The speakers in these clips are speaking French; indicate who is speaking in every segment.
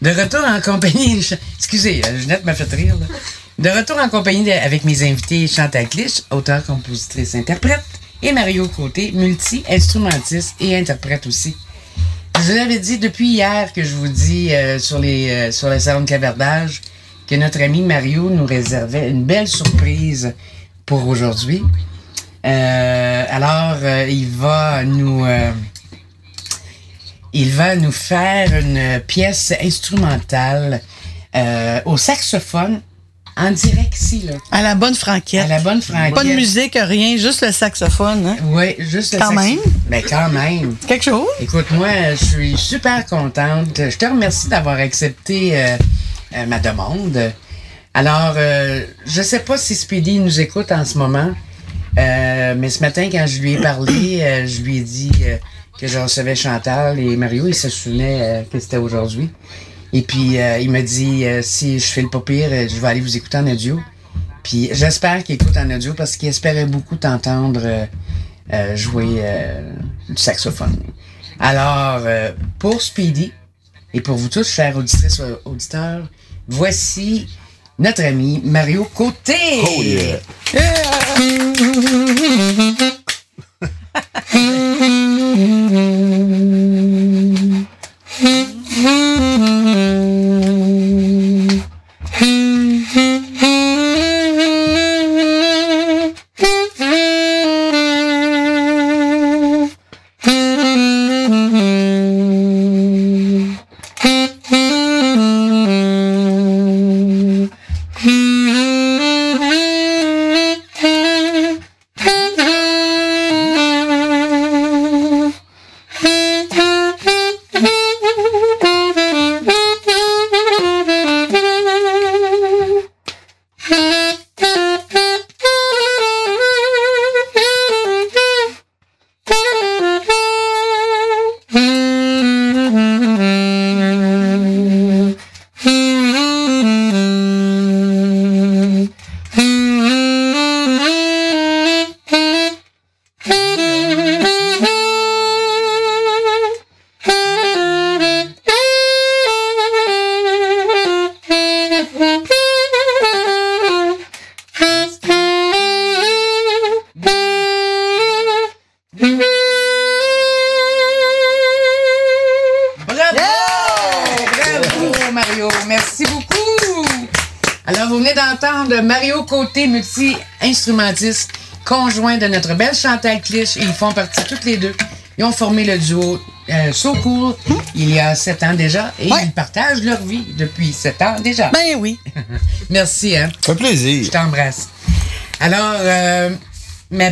Speaker 1: De retour en compagnie... Excusez, Ginette m'a fait rire, là. De retour en compagnie avec mes invités Chantal Clich, auteure, compositrice, interprète, et Mario Côté, multi-instrumentiste et interprète aussi. Je vous avais dit depuis hier que je vous dis sur le salon de clavardage que notre ami Mario nous réservait une belle surprise pour aujourd'hui. Alors, il va nous faire une pièce instrumentale au saxophone en direct ici, là.
Speaker 2: À la bonne franquette.
Speaker 1: À la bonne franquette.
Speaker 2: Pas de musique, rien, juste le saxophone. Hein?
Speaker 1: Oui, juste le
Speaker 2: saxophone. Quand même.
Speaker 1: Ben, quand même.
Speaker 2: Quelque chose.
Speaker 1: Écoute, moi, je suis super contente. Je te remercie d'avoir accepté ma demande. Alors, je sais pas si Speedy nous écoute en ce moment, mais ce matin, quand je lui ai parlé, je lui ai dit que je recevais Chantal et Mario. Il se souvenait que c'était aujourd'hui. Et puis, il m'a dit, si je fais le pas pire, je vais aller vous écouter en audio. Puis, j'espère qu'il écoute en audio parce qu'il espérait beaucoup t'entendre jouer du saxophone. Alors, pour Speedy et pour vous tous, chers auditrices et auditeurs, voici notre ami Mario Côté.
Speaker 3: Oh yeah!
Speaker 1: Mario Côté, multi-instrumentiste, conjoint de notre belle Chantal Clich. Ils font partie toutes les deux. Ils ont formé le duo So Cool il y a 7 ans déjà et ils partagent leur vie depuis 7 ans déjà.
Speaker 2: Ben oui.
Speaker 1: Merci, hein.
Speaker 3: Ça fait plaisir.
Speaker 1: Je t'embrasse. Alors, ma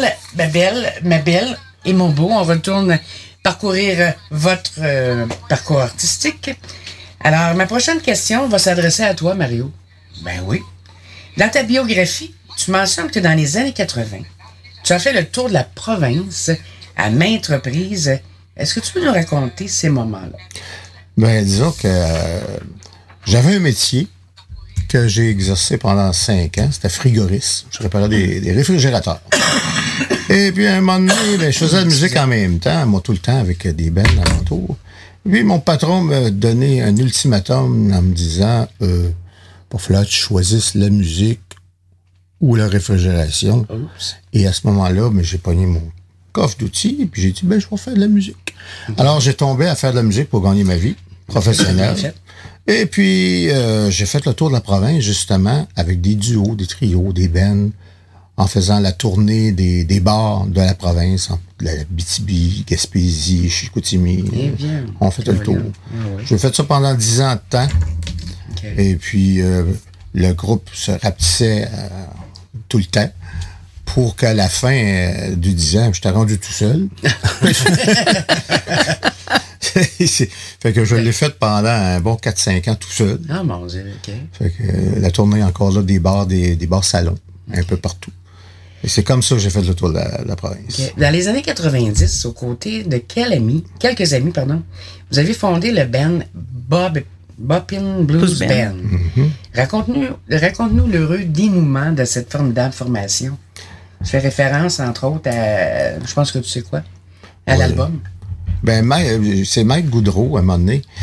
Speaker 1: belle et mon beau, on retourne parcourir votre parcours artistique. Alors, ma prochaine question va s'adresser à toi, Mario. Ben oui. Dans ta biographie, tu mentionnes que dans les années 80, tu as fait le tour de la province à maintes reprises. Est-ce que tu peux nous raconter ces moments-là?
Speaker 3: Ben, disons que j'avais un métier que j'ai exercé pendant 5 ans. C'était frigoriste. Je réparais des réfrigérateurs. Et puis, à un moment donné, ben, je faisais de la musique en même temps, moi, tout le temps, avec des bands alentour. Puis, mon patron m'a donné un ultimatum en me disant... pour falloir que tu choisisses la musique ou la réfrigération. Oups. Et à ce moment-là, ben, j'ai pogné mon coffre d'outils et puis j'ai dit, ben, je vais faire de la musique. Alors, j'ai tombé à faire de la musique pour gagner ma vie professionnelle. Et puis, j'ai fait le tour de la province, justement, avec des duos, des trios, des bands, en faisant la tournée des bars de la province, la Abitibi, Gaspésie, Chicoutimi. On fait le tour. J'ai fait ça pendant 10 ans de temps. Okay. Et puis, le groupe se rapetissait tout le temps pour qu'à la fin du 10 ans, j'étais rendu tout seul. Fait que je l'ai fait pendant un bon 4-5 ans tout seul.
Speaker 1: Ah, mon Dieu, OK.
Speaker 3: Fait que la tournée encore là, des bars salons, un peu partout. Et c'est comme ça que j'ai fait le tour de la province.
Speaker 1: Okay. Dans les années 90, aux côtés de quelques amis, vous avez fondé le band Boppin Blues Band.
Speaker 3: Mm-hmm.
Speaker 1: Raconte-nous l'heureux dénouement de cette formidable formation. Je fais référence, entre autres, à... Je pense que tu sais quoi? À l'album.
Speaker 3: Ben, c'est Mike Goudreau, à un moment donné.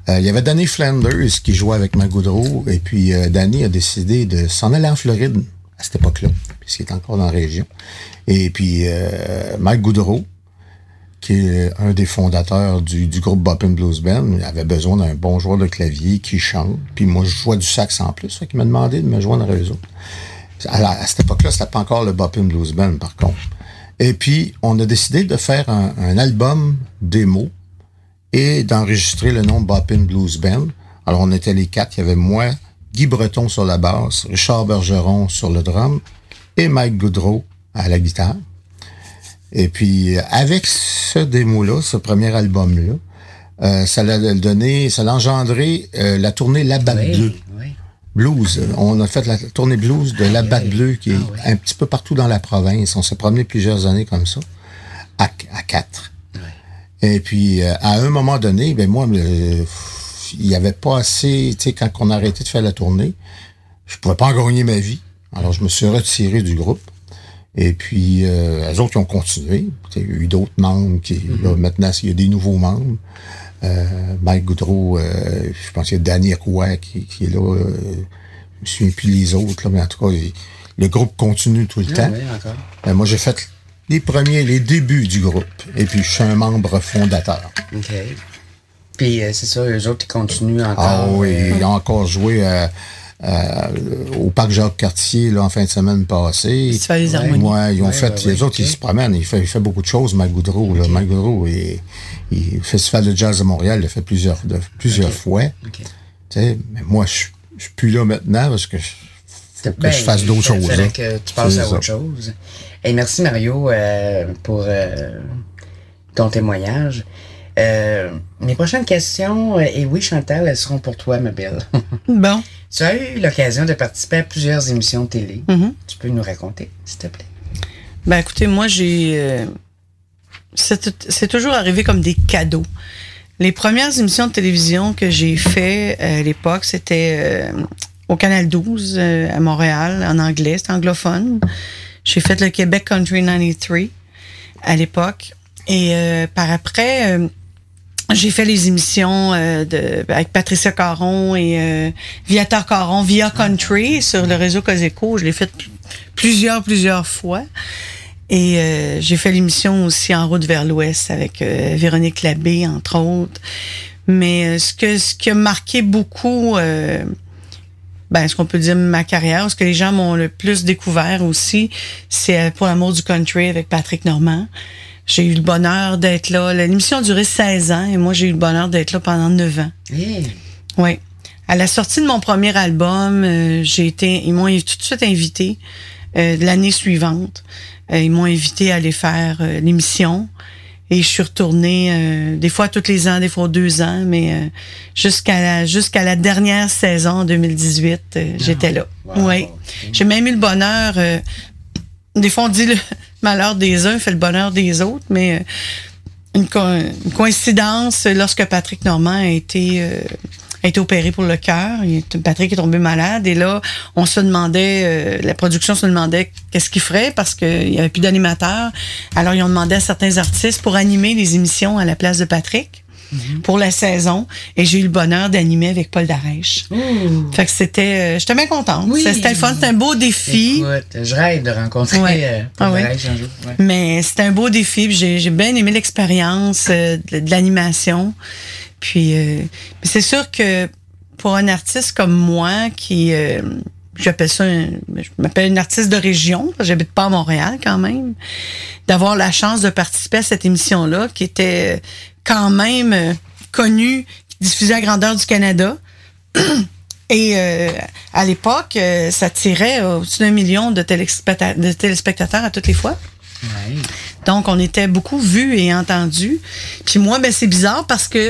Speaker 3: Il y avait Danny Flanders qui jouait avec Mike Goudreau, et puis Danny a décidé de s'en aller en Floride à cette époque-là, puisqu'il est encore dans la région. Et puis Mike Goudreau, qui est un des fondateurs du groupe Boppin' Blues Band, avait besoin d'un bon joueur de clavier qui chante. Puis moi, je jouais du sax en plus, fait qu'il m'a demandé de me joindre à eux autres. À cette époque-là, c'était pas encore le Boppin' Blues Band, par contre. Et puis, on a décidé de faire un album démo et d'enregistrer le nom Boppin' Blues Band. Alors, on était les 4. Il y avait moi, Guy Breton sur la basse, Richard Bergeron sur le drum et Mike Goudreau à la guitare. Et puis, avec ce démo-là, ce premier album-là, ça l'a engendré la tournée La Batte Bleue. Oui. Blues. On a fait la tournée blues de La Batte Bleue, qui est un petit peu partout dans la province. On s'est promené plusieurs années comme ça, à 4. Oui. Et puis, à un moment donné, ben moi, il n'y avait pas assez, tu sais, quand on a arrêté de faire la tournée, je pouvais pas en gagner ma vie. Alors, je me suis retiré du groupe. Et puis, eux autres, ils ont continué. Il y a eu d'autres membres qui, là, maintenant, il y a des nouveaux membres. Mike Goudreau, je pense qu'il y a Danny Roy qui est là. Je me souviens plus les autres, là, mais en tout cas, le groupe continue tout le temps. Oui, encore. Moi, j'ai fait les débuts du groupe. Et puis, je suis un membre fondateur.
Speaker 1: OK. Puis, c'est ça, eux autres, ils continuent encore.
Speaker 3: Ah oui, ils ont encore joué au parc Jacques-Cartier là, en fin de semaine passée.
Speaker 2: Festival des harmonies.
Speaker 3: Ouais, ils ont les autres, ils se promènent. Il fait beaucoup de choses, Mike Goudreau. Là. Mike Goudreau, le Festival de jazz de Montréal, il l'a fait plusieurs fois. Tu sais, mais moi, je suis plus là maintenant parce que je fasse d'autres choses.
Speaker 1: Il que tu passes à autre chose. Et merci, Mario, pour ton témoignage. Mes prochaines questions, et oui, Chantal, elles seront pour toi, ma belle.
Speaker 2: Bon.
Speaker 1: Tu as eu l'occasion de participer à plusieurs émissions de télé. Mm-hmm. Tu peux nous raconter, s'il te plaît?
Speaker 2: Ben, écoutez, moi, c'est toujours arrivé comme des cadeaux. Les premières émissions de télévision que j'ai fait à l'époque, c'était au Canal 12 à Montréal, en anglais, c'était anglophone. J'ai fait le Québec Country 93 à l'époque. Et par après... j'ai fait les émissions avec Patricia Caron et Viateur Caron, Via Country, sur le réseau Cogeco. Je l'ai fait plusieurs fois. Et j'ai fait l'émission aussi En route vers l'Ouest avec Véronique Labbé, entre autres. Mais ce qui a marqué beaucoup, ce qu'on peut dire ma carrière, ce que les gens m'ont le plus découvert aussi, c'est Pour l'amour du country avec Patrick Normand. J'ai eu le bonheur d'être là. L'émission a duré 16 ans et moi, j'ai eu le bonheur d'être là pendant 9 ans. Oui. À la sortie de mon premier album, ils m'ont tout de suite invité l'année suivante. Ils m'ont invité à aller faire l'émission et je suis retournée des fois tous les ans, des fois 2 ans, mais jusqu'à la dernière saison, en 2018, j'étais là. Wow. Oui. J'ai même eu le bonheur... des fois, on dit le malheur des uns fait le bonheur des autres, mais une coïncidence, lorsque Patrick Normand a été opéré pour le cœur, Patrick est tombé malade, et là, on se demandait, la production se demandait qu'est-ce qu'il ferait, parce qu'il n'y avait plus d'animateur. Alors, ils ont demandé à certains artistes pour animer les émissions à la place de Patrick. Pour la saison, et j'ai eu le bonheur d'animer avec Paul Darèche. Fait que j'étais bien contente. Oui. C'était le fun, c'était un beau défi.
Speaker 1: Écoute, je rêve de rencontrer Paul Darèche un jour. Ouais.
Speaker 2: Mais c'était un beau défi, j'ai bien aimé l'expérience de l'animation. Puis, mais c'est sûr que pour un artiste comme moi qui... je m'appelle une artiste de région, parce que j'habite pas à Montréal quand même, d'avoir la chance de participer à cette émission-là, qui était quand même connue, diffusée à grandeur du Canada. Et à l'époque, ça tirait au-dessus d'1 million de téléspectateurs à toutes les fois. Ouais. Donc, on était beaucoup vus et entendus. Puis moi, c'est bizarre parce que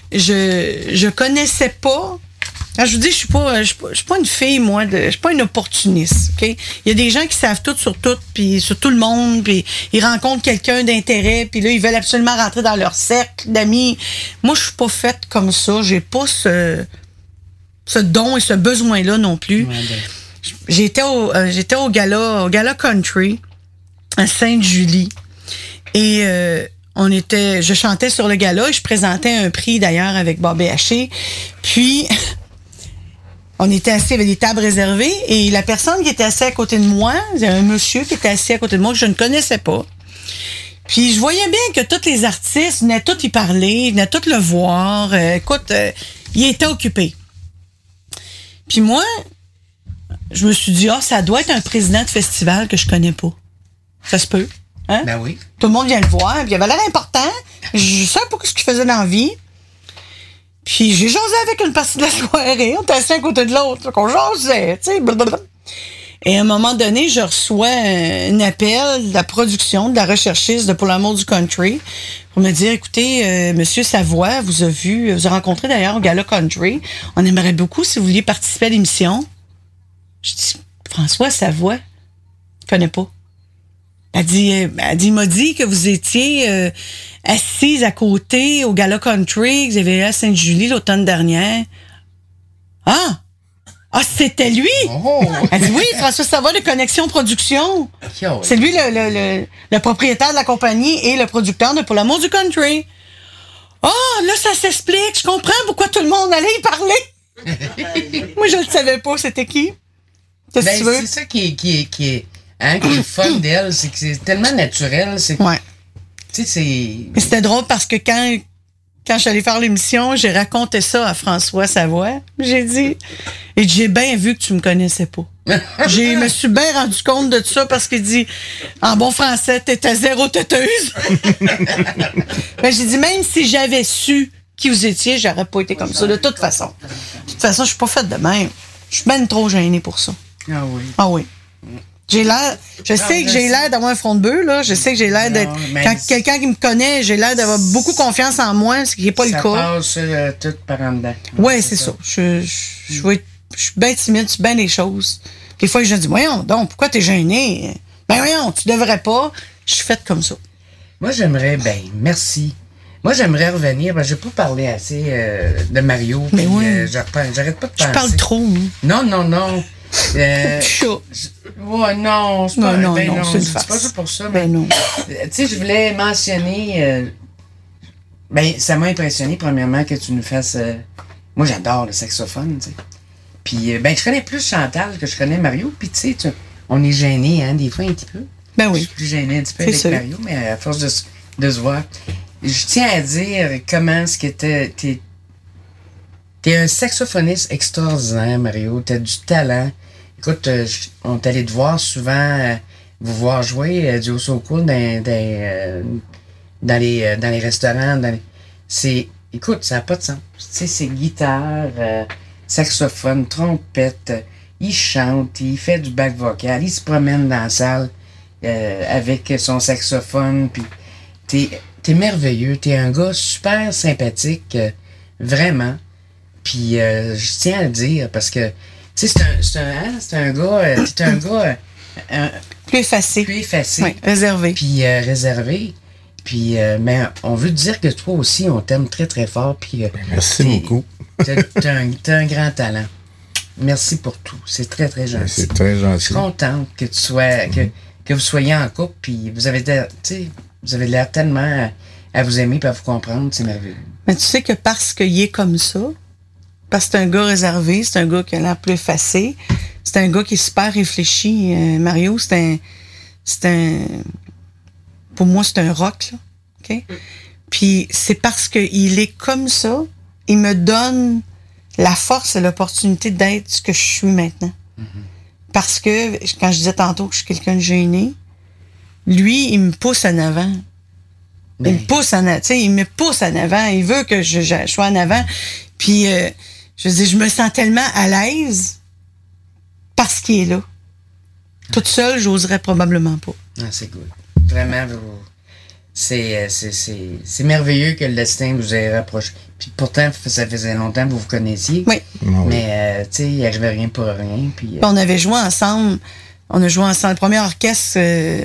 Speaker 2: je connaissais pas... Alors, je vous dis, je suis pas une fille, moi, je suis pas une opportuniste, OK? Il y a des gens qui savent tout, puis sur tout le monde, puis ils rencontrent quelqu'un d'intérêt, puis là, ils veulent absolument rentrer dans leur cercle d'amis. Moi, je suis pas faite comme ça. J'ai pas ce don et ce besoin-là non plus. Ouais, j'étais au gala country à Sainte-Julie. Et je chantais sur le gala et je présentais un prix d'ailleurs avec Bobby Haché. Puis, on était assis, il y avait des tables réservées et la personne qui était assise à côté de moi, il y avait un monsieur qui était assis à côté de moi que je ne connaissais pas. Puis je voyais bien que tous les artistes venaient tous y parler, venaient tous le voir. Il était occupé. Puis moi, je me suis dit, ça doit être un président de festival que je connais pas. Ça se peut. Hein?
Speaker 1: Ben oui.
Speaker 2: Tout le monde vient le voir, puis il avait l'air important. Je sais pas ce qu'il faisait dans la vie. Puis j'ai jasé avec une partie de la soirée. On était assis à côté de l'autre. On jasait, tu sais. Et à un moment donné, je reçois un appel de la production, de la recherchiste de Pour l'amour du country pour me dire, écoutez, Monsieur Savoie vous a rencontré d'ailleurs au Gala Country. On aimerait beaucoup si vous vouliez participer à l'émission. Je dis, François Savoie, je connais pas. Il m'a dit que vous étiez assise à côté au Gala Country, que vous avez eu à Sainte-Julie l'automne dernier. Ah, c'était lui!
Speaker 1: Oh.
Speaker 2: Elle dit, oui, François Savoie de Connexion Production. C'est lui le propriétaire de la compagnie et le producteur de Pour l'amour du country. Là, ça s'explique. Je comprends pourquoi tout le monde allait y parler. Moi, je ne le savais pas. C'était qui? Qu'est-ce que tu veux?
Speaker 1: C'est ça qui est le fun d'elle. C'est que c'est tellement naturel.
Speaker 2: Ouais.
Speaker 1: Tu sais, c'est...
Speaker 2: Mais c'était drôle parce que quand je suis allée faire l'émission, j'ai raconté ça à François Savoie. J'ai dit, et j'ai bien vu que tu me connaissais pas. Je me suis bien rendu compte de ça parce qu'il dit, en bon français, t'étais zéro têteuse. Ben, j'ai dit, même si j'avais su qui vous étiez, j'aurais pas été comme ça, de toute façon. De toute façon, je suis pas faite de même. Je suis bien trop gênée pour ça.
Speaker 1: Ah oui.
Speaker 2: Ah oui. Je sais que j'ai l'air d'avoir un front de bœuf, là. Je sais que j'ai l'air d'être... Quand quelqu'un qui me connaît, j'ai l'air d'avoir beaucoup confiance en moi, ce qui n'est pas le cas.
Speaker 1: Ça passe tout par en dedans.
Speaker 2: Oui, c'est ça. Je suis bien timide, je suis bien des choses. Des fois, je dis, voyons donc, pourquoi t'es gêné? Ben voyons, tu devrais pas. Je suis faite comme ça.
Speaker 1: Moi, merci. Moi, j'aimerais revenir, j'ai pas parlé assez de Mario.
Speaker 2: Mais oui.
Speaker 1: J'arrête pas de penser.
Speaker 2: Je parle trop, hein?
Speaker 1: Non. Ouais, non, c'est pas,
Speaker 2: non,
Speaker 1: c'est pas ça pour ça.
Speaker 2: Ben non.
Speaker 1: Tu sais, je voulais mentionner. Ça m'a impressionné, premièrement, que tu nous fasses. Moi, j'adore le saxophone, tu sais. Puis, je connais plus Chantal que je connais Mario. Puis, tu sais, on est gêné, hein, des fois, un petit peu.
Speaker 2: Ben oui.
Speaker 1: Je suis plus gêné un petit peu avec Mario, mais à force de se voir. Je tiens à dire comment est-ce que t'es un saxophoniste extraordinaire, Mario. T'as du talent. Écoute, on est allé te voir souvent, vous voir jouer du So Cool dans les restaurants. Écoute, ça n'a pas de sens. Tu sais, c'est guitare, saxophone, trompette. Il chante, il fait du back vocal, il se promène dans la salle avec son saxophone. Puis t'es merveilleux. T'es un gars super sympathique, vraiment. Puis je tiens à le dire parce que tu sais, c'est un gars, t'es un gars
Speaker 2: plus effacé. Oui, réservé.
Speaker 1: Puis réservé. Puis, mais on veut te dire que toi aussi, on t'aime très, très fort. Puis,
Speaker 3: merci beaucoup.
Speaker 1: T'as un grand talent. Merci pour tout. C'est très, très gentil.
Speaker 3: C'est très gentil.
Speaker 1: Je suis contente que tu sois, que vous soyez en couple. Puis, vous avez l'air tellement à vous aimer et à vous comprendre. C'est merveilleux.
Speaker 2: Mais tu sais que parce qu'il est comme ça, parce que c'est un gars réservé, c'est un gars qui a l'air plus effacé, c'est un gars qui est super réfléchi. Mario, pour moi, c'est un rock, là. OK? Puis c'est parce qu'il est comme ça, il me donne la force et l'opportunité d'être ce que je suis maintenant. Mm-hmm. Parce que, quand je disais tantôt que je suis quelqu'un de gêné, lui, il me pousse en avant. Il me pousse en avant. Tu sais, il me pousse en avant. Il veut que je sois en avant. Puis, je veux dire, je me sens tellement à l'aise parce qu'il est là. Toute seule, j'oserais probablement pas.
Speaker 1: Ah, c'est cool. Vraiment, c'est merveilleux que le destin vous ait rapproché. Puis pourtant, ça faisait longtemps que vous vous connaissiez.
Speaker 2: Oui.
Speaker 1: Mais, tu sais, il n'arrivait rien pour rien. Puis,
Speaker 2: on avait joué ensemble. On a joué ensemble. Le premier orchestre,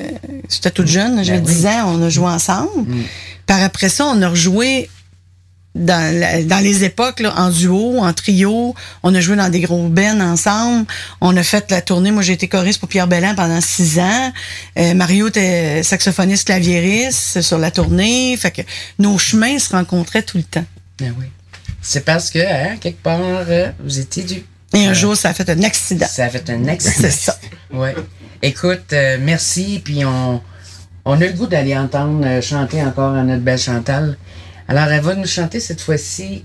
Speaker 2: j'étais toute jeune, j'avais 10 ans, on a joué ensemble. Par après ça, on a rejoué dans les époques, là, en duo, en trio. On a joué dans des gros bands ensemble. On a fait la tournée. Moi, j'ai été choriste pour Pierre Belland pendant 6 ans. Mario était saxophoniste claviériste sur la tournée. Fait que nos chemins se rencontraient tout le temps.
Speaker 1: Ben oui. C'est parce que, quelque part, vous étiez dû.
Speaker 2: Et un jour, ça a fait un accident.
Speaker 1: Ça a fait un accident.
Speaker 2: C'est ça.
Speaker 1: Ouais. Écoute, merci. Puis on a le goût d'aller entendre chanter encore à notre belle Chantal. Alors, elle va nous chanter cette fois-ci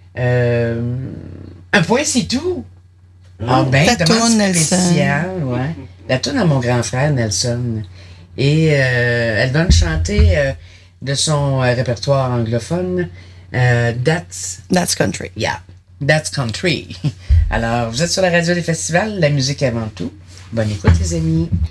Speaker 1: Un point, c'est tout. Ah ben,
Speaker 2: ta toune,
Speaker 1: spécial, ouais. La toune à mon grand frère, Nelson. Et elle va nous chanter de son répertoire anglophone,
Speaker 2: That's Country.
Speaker 1: Yeah, That's Country. Alors, vous êtes sur la radio des festivals, la musique avant tout. Bonne écoute, les amis.